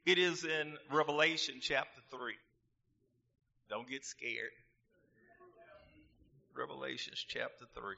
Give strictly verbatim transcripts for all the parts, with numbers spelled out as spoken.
It is in Revelation chapter three. Don't get scared. Revelations chapter three.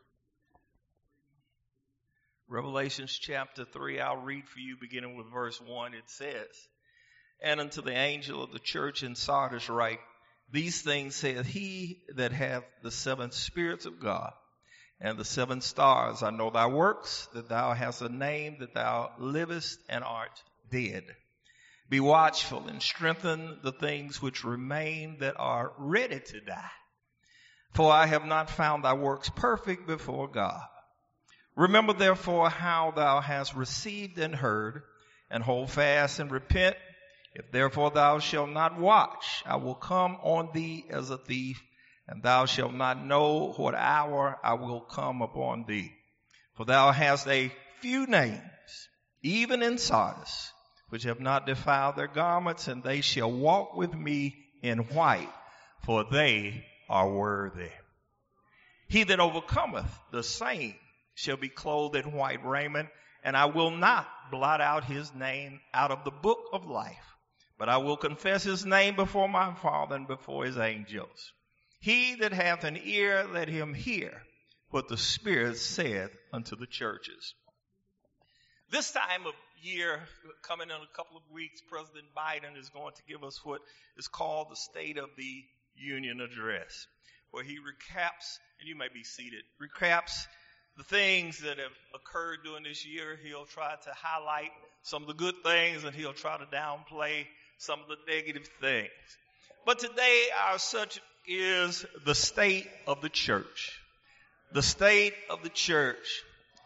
Revelations chapter three, I'll read for you beginning with verse one. It says, "And unto the angel of the church in Sardis write, These things saith he that hath the seven spirits of God and the seven stars. I know thy works, that thou hast a name, that thou livest and art dead. Be watchful and strengthen the things which remain that are ready to die. For I have not found thy works perfect before God. Remember therefore how thou hast received and heard, and hold fast and repent. If therefore thou shalt not watch, I will come on thee as a thief, and thou shalt not know what hour I will come upon thee. For thou hast a few names, even in Sardis, which have not defiled their garments, and they shall walk with me in white, for they are worthy. He that overcometh, the same shall be clothed in white raiment, and I will not blot out his name out of the book of life, but I will confess his name before my Father and before his angels. He that hath an ear, let him hear what the Spirit saith unto the churches." This time of year, coming in a couple of weeks, President Biden is going to give us what is called the State of the Union Address, where he recaps, and you may be seated, recaps the things that have occurred during this year. He'll try to highlight some of the good things, and he'll try to downplay some of the negative things. But today, our subject is the state of the church. The state of the church.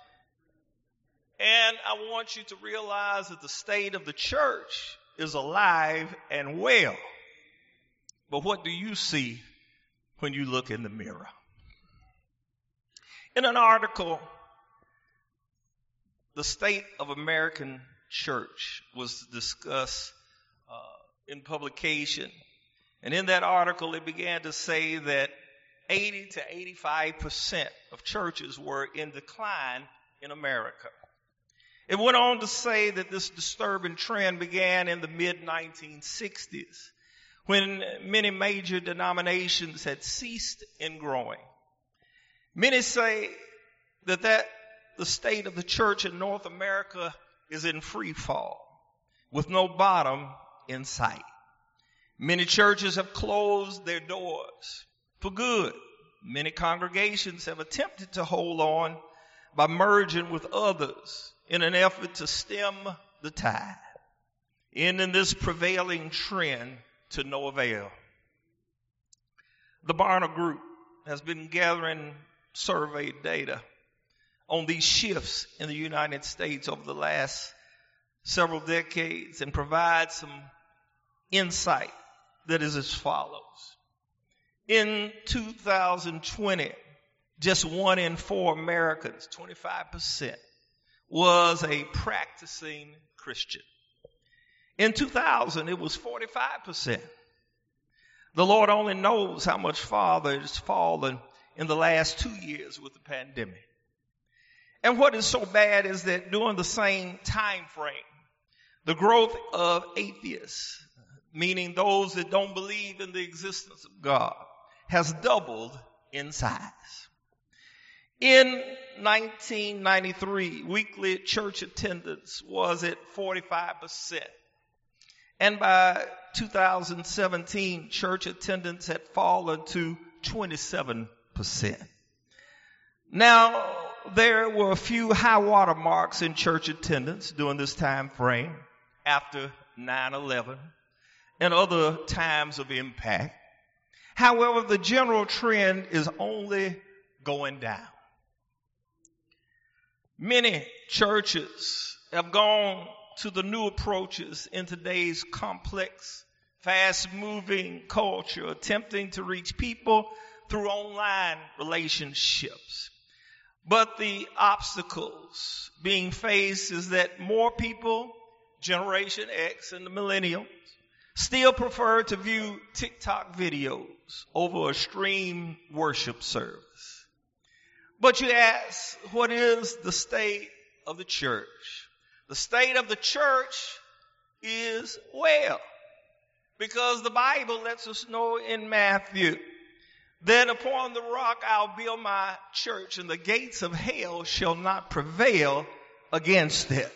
And I want you to realize that the state of the church is alive and well. But what do you see when you look in the mirror? In an article, the state of American church was discussed uh, in publication. And in that article, it began to say that eighty to eighty-five percent of churches were in decline in America. It went on to say that this disturbing trend began in the mid nineteen sixties, when many major denominations had ceased in growing. Many say that, that the state of the church in North America is in free fall, with no bottom in sight. Many churches have closed their doors for good. Many congregations have attempted to hold on by merging with others in an effort to stem the tide, ending this prevailing trend to no avail. The Barna Group has been gathering survey data on these shifts in the United States over the last several decades and provides some insight that is as follows. In two thousand twenty, just one in four Americans, twenty-five percent, was a practicing Christian. In two thousand, it was forty-five percent. The Lord only knows how much farther it's fallen in the last two years with the pandemic. And what is so bad is that during the same time frame, the growth of atheists, meaning those that don't believe in the existence of God, has doubled in size. In nineteen ninety-three, weekly church attendance was at forty-five percent. And by two thousand seventeen, church attendance had fallen to twenty-seven percent. Now, there were a few high water marks in church attendance during this time frame after nine eleven and other times of impact. However, the general trend is only going down. Many churches have gone to the new approaches in today's complex, fast-moving culture, attempting to reach people through online relationships. But the obstacles being faced is that more people, Generation X and the millennials, still prefer to view TikTok videos over a streamed worship service. But you ask, what is the state of the church? The state of the church is well. Because the Bible lets us know in Matthew that upon the rock I'll build my church, and the gates of hell shall not prevail against it.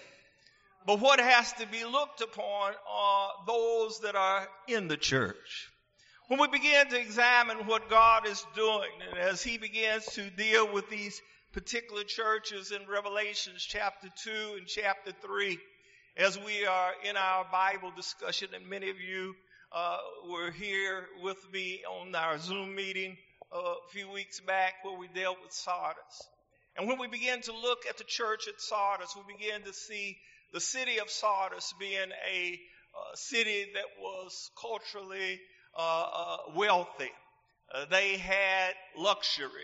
But what has to be looked upon are those that are in the church. When we begin to examine what God is doing, and as he begins to deal with these particular churches in Revelations chapter two and chapter three, as we are in our Bible discussion, and many of you uh, were here with me on our Zoom meeting a few weeks back where we dealt with Sardis. And when we begin to look at the church at Sardis, we begin to see the city of Sardis being a uh, city that was culturally uh, uh, wealthy. Uh, they had luxury.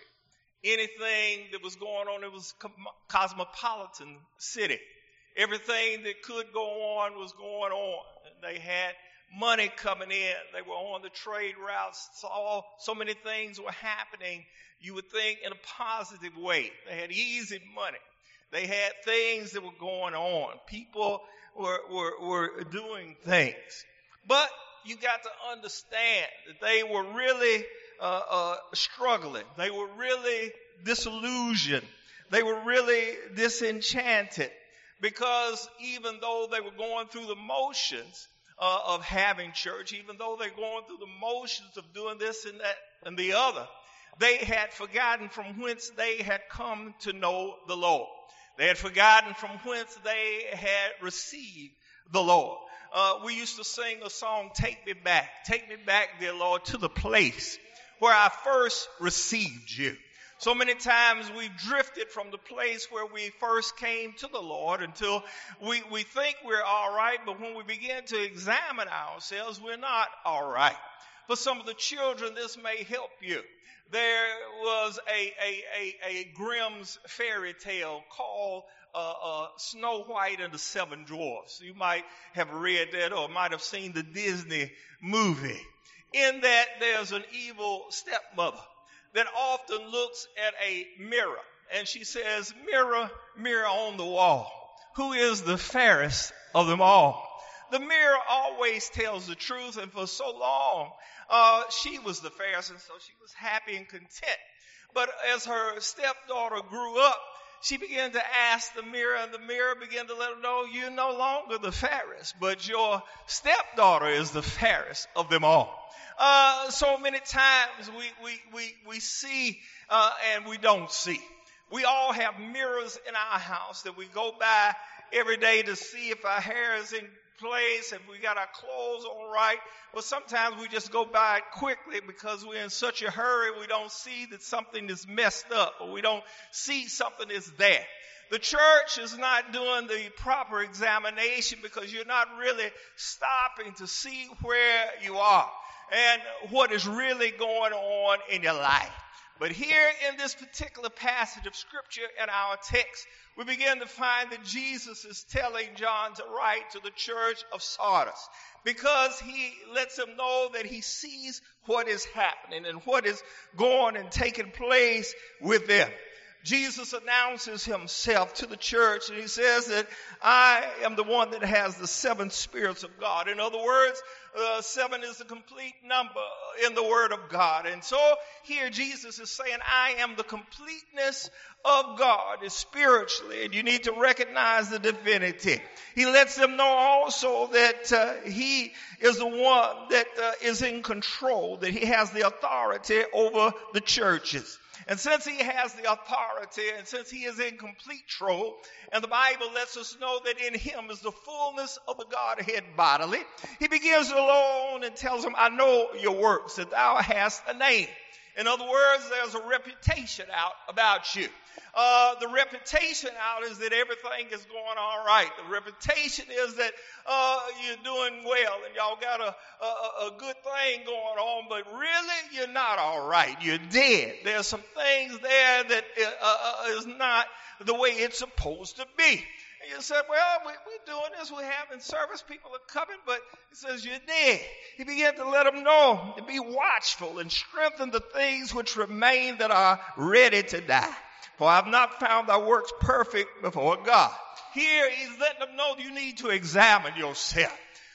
Anything that was going on, it was a cosmopolitan city. Everything that could go on was going on. They had money coming in. They were on the trade routes. So, so many things were happening, you would think, in a positive way. They had easy money. They had things that were going on. People were, were, were doing things. But you got to understand that they were really uh, uh, struggling. They were really disillusioned. They were really disenchanted. Because even though they were going through the motions uh, of having church, even though they're going through the motions of doing this and that and the other, they had forgotten from whence they had come to know the Lord. They had forgotten from whence they had received the Lord. Uh, we used to sing a song, "Take me back, take me back, dear Lord, to the place where I first received you." So many times we've drifted from the place where we first came to the Lord until we, we think we're all right, but when we begin to examine ourselves, we're not all right. For some of the children, this may help you. There was a, a, a, a Grimm's fairy tale called uh, uh, Snow White and the Seven Dwarfs. You might have read that or might have seen the Disney movie. In that, there's an evil stepmother that often looks at a mirror and she says, "Mirror, mirror on the wall, who is the fairest of them all?" The mirror always tells the truth, and for so long, uh, she was the fairest, and so she was happy and content. But as her stepdaughter grew up, she began to ask the mirror, and the mirror began to let her know, "You're no longer the fairest, but your stepdaughter is the fairest of them all." Uh, so many times we, we, we, we see, uh, and we don't see. We all have mirrors in our house that we go by every day to see if our hair is in place, if we got our clothes on right. But sometimes we just go by it quickly because we're in such a hurry. We don't see that something is messed up, or we don't see something is there. The church is not doing the proper examination because you're not really stopping to see where you are and what is really going on in your life. But here in this particular passage of scripture in our text, we begin to find that Jesus is telling John to write to the church of Sardis because he lets them know that he sees what is happening and what is going and taking place with them. Jesus announces himself to the church, and he says that I am the one that has the seven spirits of God. In other words, uh, seven is the complete number in the Word of God. And so here Jesus is saying, I am the completeness of God spiritually, and you need to recognize the divinity. He lets them know also that uh, he is the one that uh, is in control, that he has the authority over the churches. And since he has the authority and since he is in complete control, and the Bible lets us know that in him is the fullness of the Godhead bodily, he begins alone and tells him, I know your works, that thou hast a name. In other words, there's a reputation out about you. Uh, the reputation out is that everything is going all right. The reputation is that uh, you're doing well and y'all got a, a, a good thing going on, but really you're not all right. You're dead. There's some things there that uh, uh, is not the way it's supposed to be. And you said, well, we, we're doing this, we're having service, people are coming, but he says, you're dead. He began to let them know to be watchful and strengthen the things which remain that are ready to die. For I have not found thy works perfect before God. Here he's letting them know you need to examine yourself.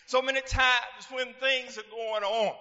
So many times when things are going on,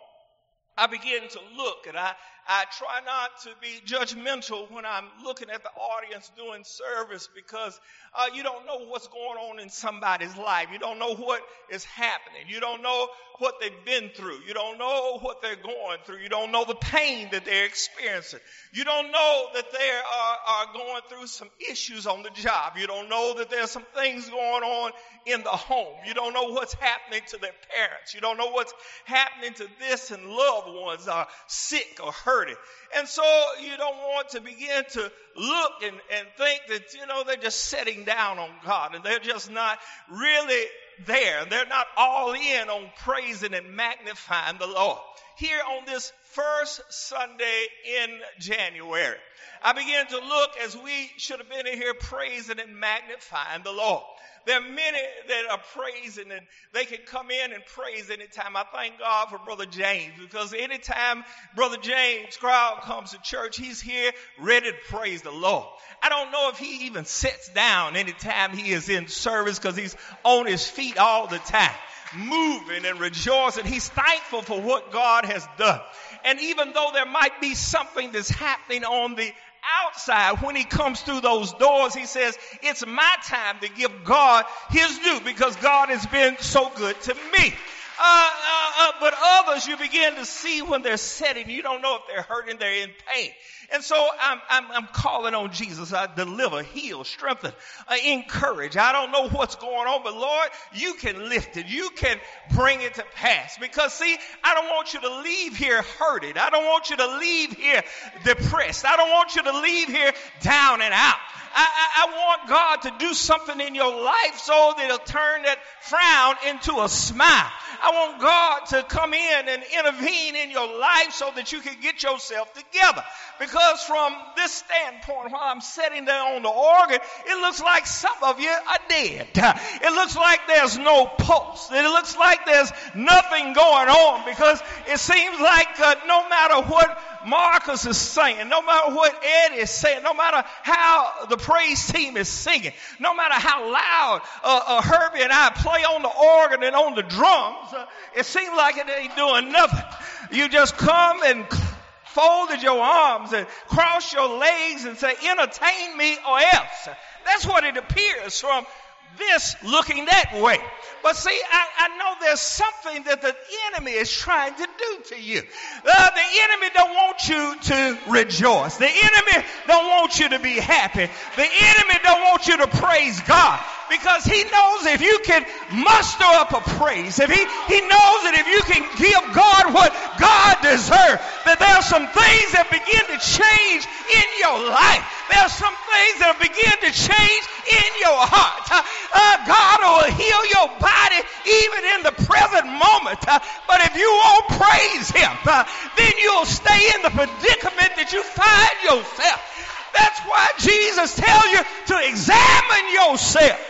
I begin to look, and I, I try not to be judgmental when I'm looking at the audience doing service, because uh, you don't know what's going on in somebody's life. You don't know what is happening. You don't know what they've been through. You don't know what they're going through. You don't know the pain that they're experiencing. You don't know that they are, are going through some issues on the job. You don't know that there's some things going on in the home. You don't know what's happening to their parents. You don't know what's happening to this, and loved ones are sick or hurting. And so you don't want to begin to look and, and think that, you know, they're just sitting down on God, and they're just not really there. They're not all in on praising and magnifying the Lord. Here on this first Sunday in January, I began to look as we should have been in here praising and magnifying the Lord. There are many that are praising, and they can come in and praise anytime. I thank God for Brother James, because anytime Brother James' crowd comes to church, he's here ready to praise the Lord. I don't know if he even sits down anytime he is in service, because he's on his feet all the time, moving and rejoicing. He's thankful for what God has done. And even though there might be something that's happening on the outside, when he comes through those doors, he says, it's my time to give God his due, because God has been so good to me. Uh, uh, uh, but others you begin to see when they're sitting, you don't know if they're hurting, they're in pain. And so I'm, I'm, I'm calling on Jesus. I deliver, heal, strengthen, uh, encourage. I don't know what's going on, but Lord, you can lift it. You can bring it to pass. Because see, I don't want you to leave here hurted. I don't want you to leave here depressed. I don't want you to leave here down and out. I, I, I want God to do something in your life so that it'll turn that frown into a smile. I want God to come in and intervene in your life so that you can get yourself together. Because from this standpoint, while I'm sitting there on the organ, it looks like some of you are dead. It looks like there's no pulse. It looks like there's nothing going on, because it seems like uh, no matter what Marcus is saying, no matter what Ed is saying, no matter how the praise team is singing, no matter how loud uh, uh, Herbie and I play on the organ and on the drums, uh, it seems like it ain't doing nothing. You just come and folded your arms and cross your legs and say, entertain me or else. That's what it appears from this looking that way. But see, I, I know there's something that the enemy is trying to do to you. Uh, the enemy don't want you to rejoice. The enemy don't want you to be happy. The enemy don't want you to praise God, because he knows if you can muster up a praise, if he, he knows that if you can give God what God deserves, that there are some things that begin to change in your life. There are some things that begin to change in your heart. Uh, uh, God will heal your body even in the present moment. Uh, but if you won't praise him, uh, then you'll stay in the predicament that you find yourself. That's why Jesus tells you to examine yourself.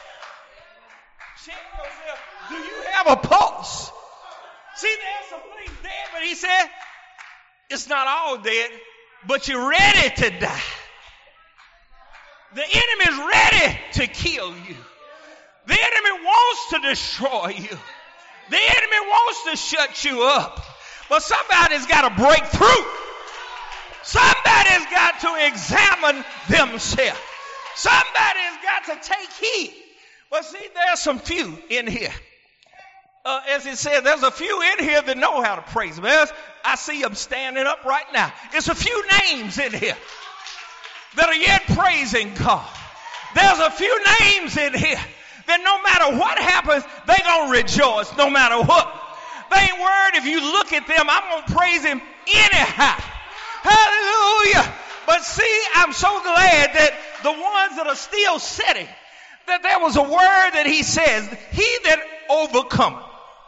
Check yourself. Do you have a pulse? See, there's some things dead, but he said, it's not all dead, but you're ready to die. The enemy is ready to kill you. The enemy wants to destroy you. The enemy wants to shut you up. But somebody's got to break through. Somebody's got to examine themselves. Somebody's got to take heed. But see, there's some few in here. Uh, as it says, there's a few in here that know how to praise him. There's, I see them standing up right now. It's a few names in here that are yet praising God. There's a few names in here that no matter what happens, they're going to rejoice no matter what. They ain't worried if you look at them. I'm going to praise him anyhow. Hallelujah. But see, I'm so glad that the ones that are still sitting, that there was a word that he says, he that overcometh.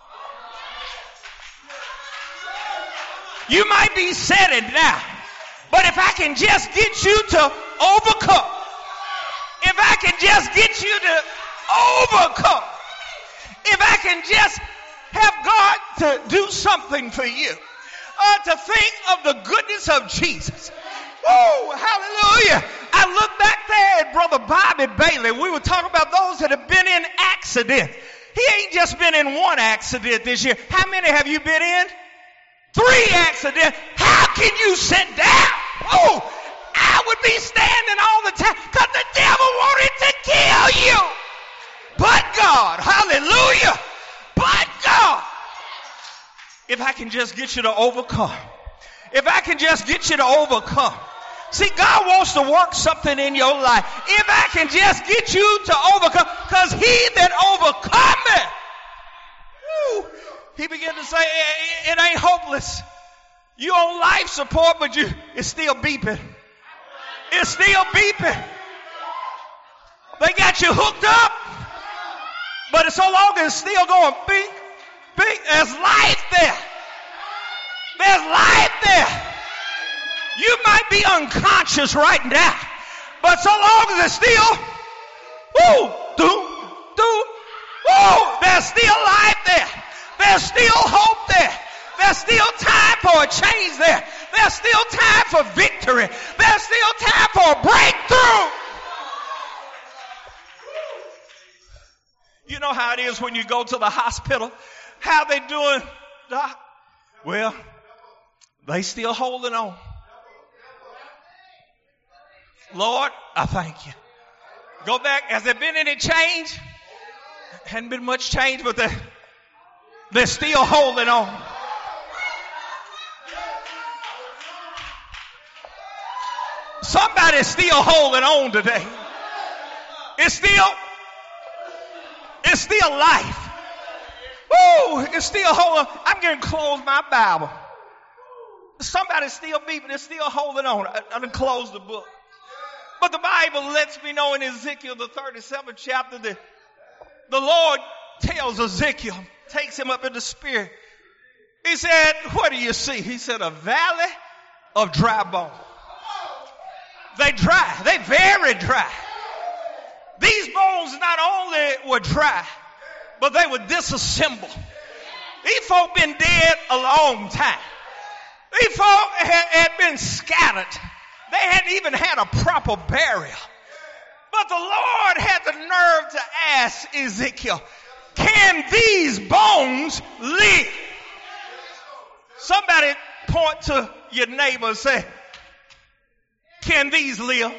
You might be sitting now, but if I can just get you to overcome, if I can just get you to overcome, if I can just have God to do something for you, uh, to think of the goodness of Jesus. Whoa, hallelujah. I look back there at Brother Bobby Bailey. We were talking about those that have been in accidents. he ain't just been in one accident this year. How many have you been in? Three accidents. How can you sit down? Oh, I would be standing all the time because the devil wanted to kill you. But God, hallelujah, but God. If I can just get you to overcome. If I can just get you to overcome. See, God wants to work something in your life. If I can just get you to overcome, because he that overcometh, woo, he began to say, it ain't hopeless. You on life support, but you it's still beeping. It's still beeping. They got you hooked up, but it's so long as it's still going beep, beep. There's life there. There's life there. You might be unconscious right now, but so long as it's still, woo, do, do, woo, there's still life there. There's still hope there. There's still time for a change there. There's still time for victory. There's still time for a breakthrough. You know how it is when you go to the hospital? How they doing, Doc? Well, they still holding on. Lord, I thank you. Go back. Has there been any change? Hadn't been much change, but they're, they're still holding on. Somebody's still holding on today. It's still, it's still life. Woo, it's still holding. I'm going to close my Bible. Somebody's still beeping. It's still holding on. I, I'm going to close the book. But the Bible lets me know in Ezekiel, the thirty-seventh chapter, that the Lord tells Ezekiel, takes him up in the spirit. He said, what do you see? He said, a valley of dry bones. They dry. They very dry. These bones not only were dry, but they were disassembled. These folk been dead a long time. These folk had, had been scattered. They hadn't even had a proper burial. But the Lord had the nerve to ask Ezekiel, can these bones live? Somebody point to your neighbor and say, can these live?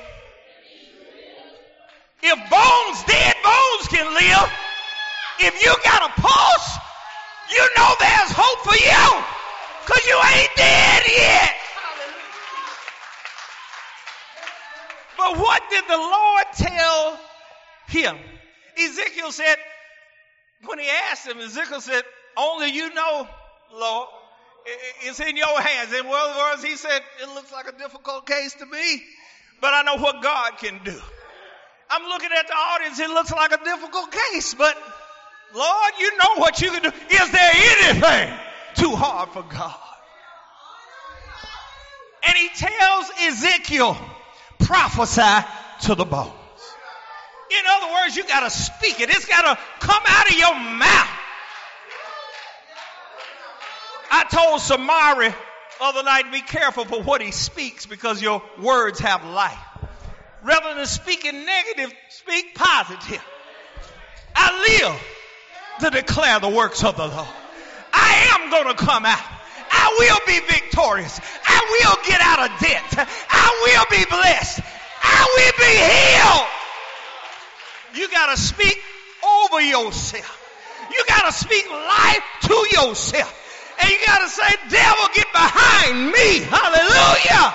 If bones, dead bones can live, if you got a pulse, you know there's hope for you because you ain't dead yet. But what did the Lord tell him? Ezekiel said, when he asked him, Ezekiel said, only you know, Lord. It's in your hands. In other words, he said, it looks like a difficult case to me, but I know what God can do. I'm looking at the audience. It looks like a difficult case, but Lord, you know what you can do. Is there anything too hard for God? And he tells Ezekiel, prophesy to the bones. In other words, you got to speak it. It's got to come out of your mouth. I told Samari the other night, be careful for what he speaks because your words have life. Rather than speaking negative, speak positive. I live to declare the works of the Lord. I am going to come out. I will be victorious. I will get out of debt. I will be blessed. I will be healed. You got to speak over yourself. You got to speak life to yourself. And you got to say, devil, get behind me. Hallelujah.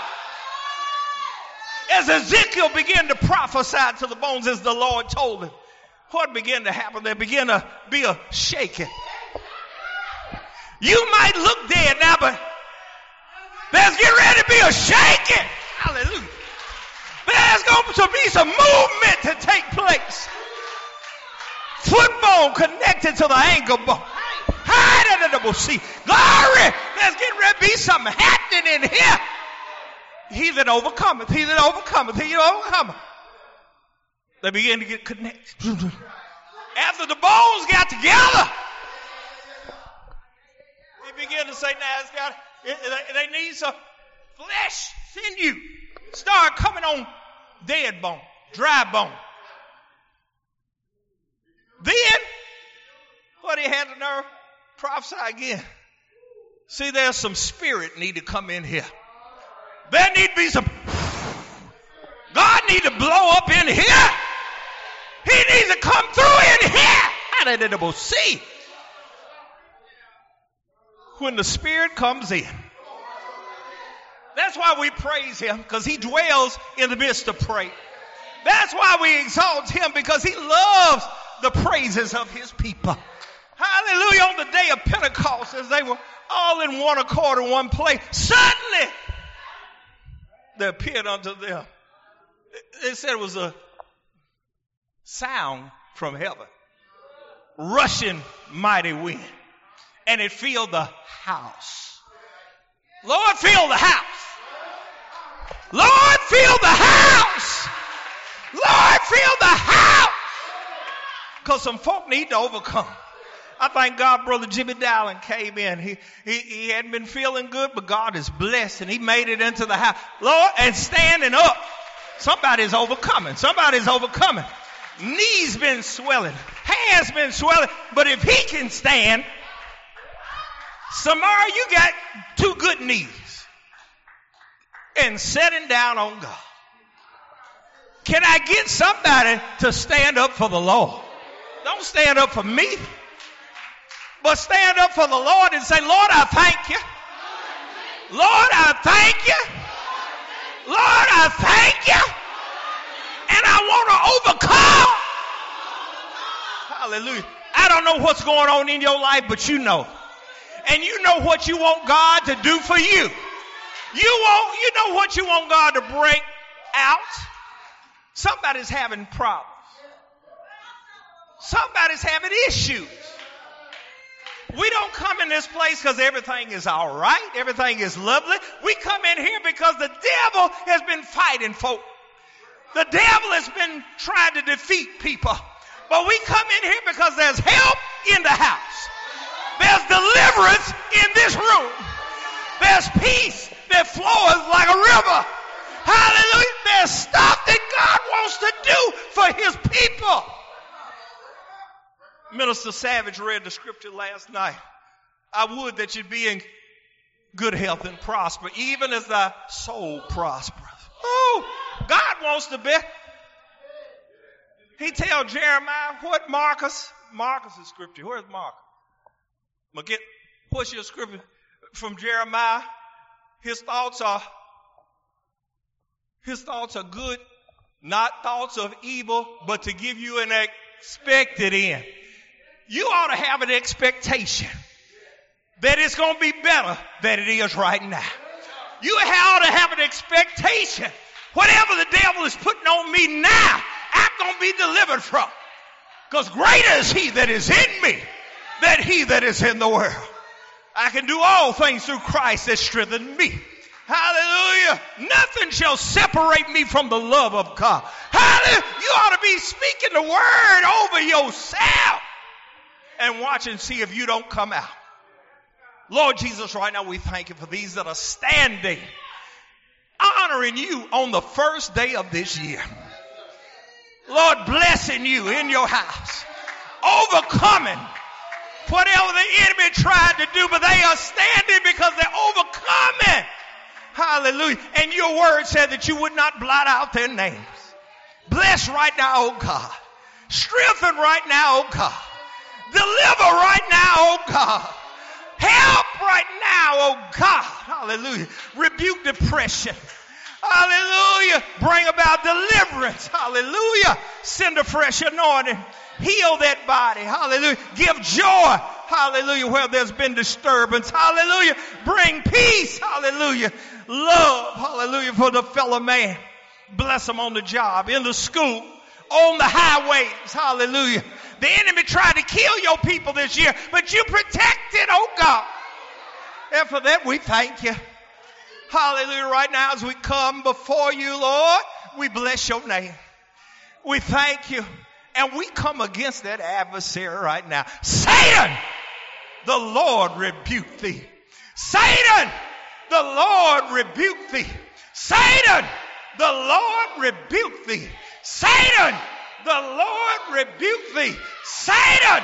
As Ezekiel began to prophesy to the bones as the Lord told him, what began to happen? There began to be a shaking. You might look dead now, but there's getting ready to be a shaking. Hallelujah. There's going to be some movement to take place. Foot bone connected to the ankle bone. See, glory. There's getting ready to be something happening in here. He that overcometh, he that overcometh, he that overcometh. They began to get connected. After the bones got together, he began to say, now it's got, it, it, they need some flesh, sinew. Start coming on dead bone, dry bone. Then But he had the nerve prophesy again. See, there's some spirit need to come in here. There need to be some. God need to blow up in here. He needs to come through in here. How did it see? When the Spirit comes in. That's why we praise him, because he dwells in the midst of praise. That's why we exalt him, because he loves the praises of his people. Hallelujah. On the day of Pentecost, as they were all in one accord in one place, suddenly there appeared unto them. It said it was a sound from heaven, rushing mighty wind, and it filled the house. Lord, fill the house. Lord, fill the house. Lord, fill the house. Because some folk need to overcome. I thank God Brother Jimmy Dowling came in. He, he, he hadn't been feeling good, but God is blessed, and he made it into the house. Lord, and standing up. Somebody's overcoming. Somebody's overcoming. Knees been swelling. Hands been swelling. But if he can stand, Samara, you got two good knees. And setting down on God. Can I get somebody to stand up for the Lord? Don't stand up for me. But stand up for the Lord and say, Lord, I thank you. Lord, I thank you. Lord, I thank you. And I want to overcome. Hallelujah. I don't know what's going on in your life, but you know. And you know what you want God to do for you. You want, you know what you want God to break out. Somebody's having problems. Somebody's having issues. We don't come in this place because everything is all right. Everything is lovely. We come in here because the devil has been fighting folk. The devil has been trying to defeat people. But we come in here because there's help in the house. There's deliverance in this room. There's peace that flows like a river. Hallelujah. There's stuff that God wants to do for his people. Minister Savage read the scripture last night. I would that you be in good health and prosper, even as thy soul prospers. Oh, God wants to be. He tell Jeremiah, what Marcus? Marcus' scripture. Where's Marcus? Get, what's your scripture from Jeremiah? His thoughts are, his thoughts are good, not thoughts of evil, but to give you an expected end. You ought to have an expectation that it's going to be better than it is right now. You ought to have an expectation. Whatever the devil is putting on me now, I'm going to be delivered from. Because greater is he that is in me than he that is in the world. I can do all things through Christ that strengthens me. Hallelujah. Nothing shall separate me from the love of God. Hallelujah. You ought to be speaking the word over yourself. And watch and see if you don't come out. Lord Jesus, right now we thank you for these that are standing, honoring you on the first day of this year. Lord, blessing you in your house, overcoming whatever the enemy tried to do, but they are standing because they're overcoming. Hallelujah. And your word said that you would not blot out their names. Bless right now, oh God. Strengthen right now, oh God. Deliver right now, oh God. Help right now, oh God. Hallelujah. Rebuke depression. Hallelujah. Bring about deliverance. Hallelujah. Send a fresh anointing. Heal that body. Hallelujah. Give joy. Hallelujah. Where there's been disturbance. Hallelujah. Bring peace. Hallelujah. Love. Hallelujah. For the fellow man. Bless them on the job, in the school, on the highways. Hallelujah. The enemy tried to kill your people this year, but you protected, oh God. And for that we thank you. Hallelujah. Right now as we come before you, Lord, we bless your name. We thank you. And we come against that adversary right now. Satan, the Lord rebuke thee. Satan, the Lord rebuke thee. Satan, the Lord rebuke thee. Satan, the Lord rebuke thee. Satan,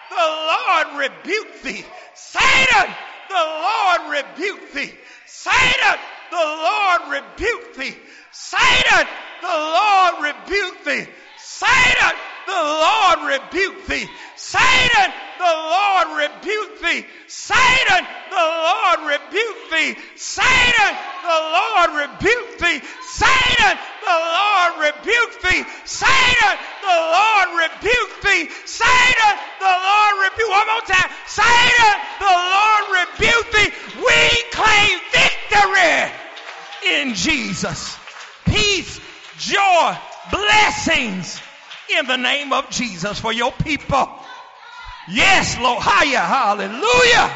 the Lord rebuke thee. Satan, the Lord rebuke thee. Satan, the Lord rebuke thee. Satan, the Lord rebuke thee. Satan, the Lord rebuke thee. Satan, the Lord rebuke thee. Satan, the Lord rebuke thee. Satan, the Lord rebuke thee. Satan, the Lord rebuke thee. Satan, the Lord rebuke thee. Satan, the Lord rebuke. One more time. Satan, the Lord rebuke thee. We claim victory in Jesus. Peace, joy, blessings in the name of Jesus for your people. Yes, Lord. Hallelujah. Hallelujah.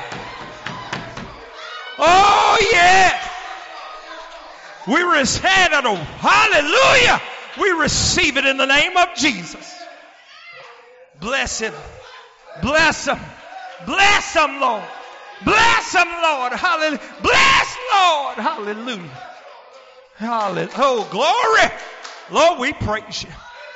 Oh, yeah. We receive it. Hallelujah. We receive it in the name of Jesus. Bless him. Bless him. Bless him, Lord. Bless him, Lord. Hallelujah. Bless, Lord. Hallelujah. Hallelujah. Oh, glory. Lord, we praise you.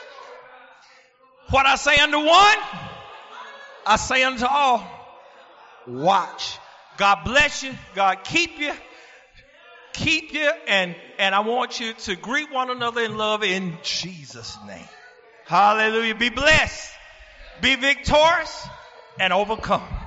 What I say unto one, I say unto all, watch. God bless you. God keep you. Keep you. And, and I want you to greet one another in love in Jesus' name. Hallelujah. Be blessed. Be victorious and overcome.